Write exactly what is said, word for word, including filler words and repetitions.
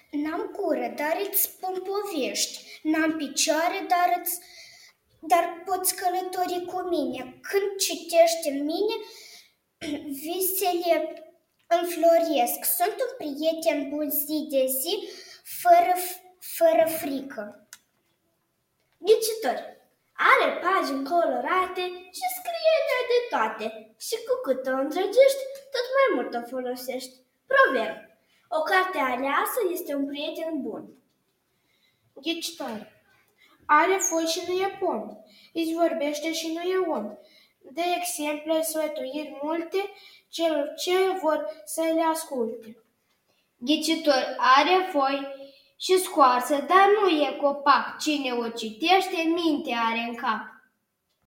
N-am gură, dar îți spun povești. N-am picioare, dar, îți, dar poți călători cu mine. Când citești în mine, visele înfloresc. Sunt un prieten bun zi de zi, fără, fără frică. Ghicitor. Are pagini colorate și scrie de toate. Și cu cât o îndrăgești, tot mai mult o folosești. Proverb. O carte aleasă este un prieten bun. Ghicitor. Are foi și nu e pom. Îți vorbește și nu e om. De exemple, sfătuiri multe celor ce vor să le asculte. Ghicitor. Are foi și scoarță, dar nu e copac. Cine o citește, minte are în cap.